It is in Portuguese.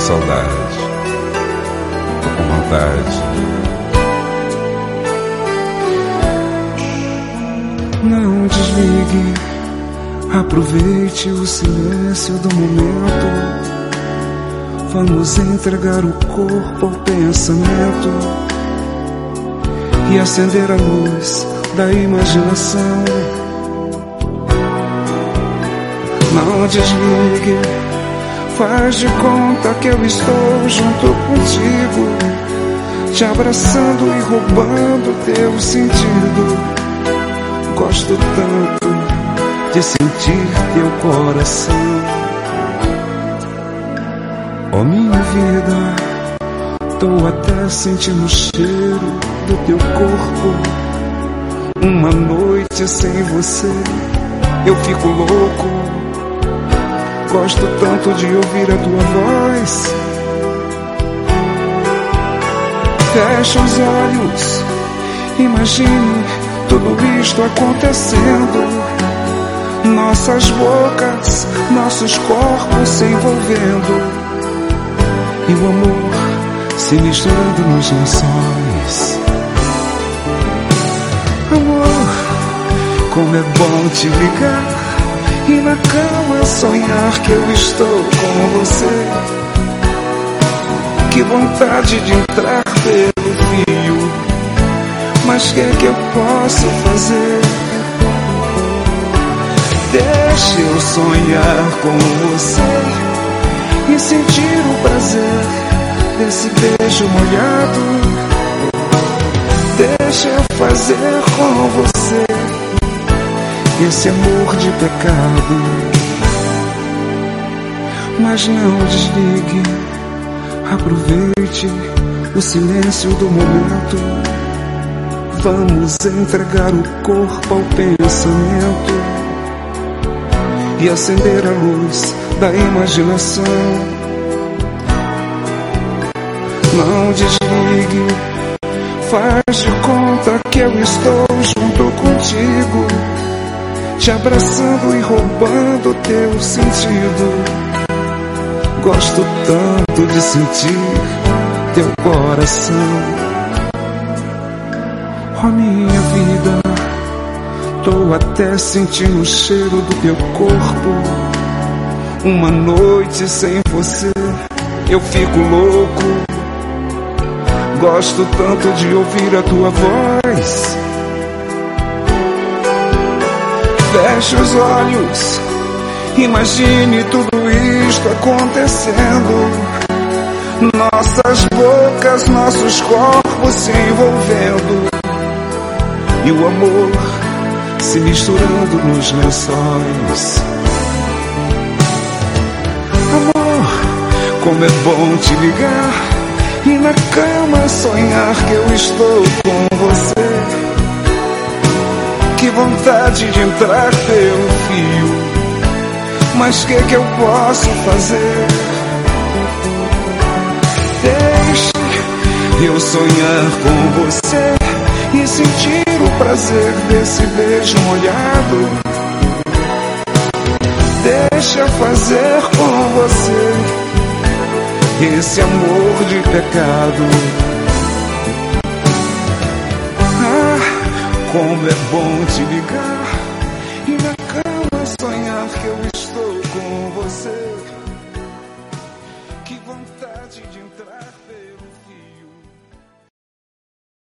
saudade, tô com vontade. Não desligue, aproveite o silêncio do momento. Vamos entregar o corpo ao pensamento e acender a luz da imaginação. Não desligue, faz de conta que eu estou junto contigo, te abraçando e roubando teu sentido. Gosto tanto de sentir teu coração. Oh minha vida, tô até sentindo o cheiro do teu corpo. Uma noite sem você eu fico louco. Gosto tanto de ouvir a tua voz. Fecha os olhos, imagine tudo isto acontecendo. Nossas bocas, nossos corpos se envolvendo e o amor se misturando nos lençóis. Amor, como é bom te ligar e na cama sonhar que eu estou com você. Que vontade de entrar pelo fio, mas que é que eu posso fazer? Deixa eu sonhar com você e sentir o prazer desse beijo molhado. Deixa eu fazer com você esse amor de pecado. Mas não desligue, aproveite o silêncio do momento. Vamos entregar o corpo ao pensamento e acender a luz da imaginação. Não desligue, faz de conta que eu estou junto contigo, te abraçando e roubando teu sentido. Gosto tanto de sentir teu coração. Oh minha vida, tô até sentindo o cheiro do teu corpo. Uma noite sem você eu fico louco. Gosto tanto de ouvir a tua voz. Feche os olhos, imagine tudo isto acontecendo. Nossas bocas, nossos corpos se envolvendo e o amor se misturando nos lençóis. Amor, como é bom te ligar e na cama sonhar que eu estou com você. Que vontade de entrar pelo fio, mas que eu posso fazer? Deixe eu sonhar com você e sentir o prazer desse beijo molhado. Deixa fazer com você esse amor de pecado. Ah, como é bom te ligar e na cama sonhar que eu estou com você.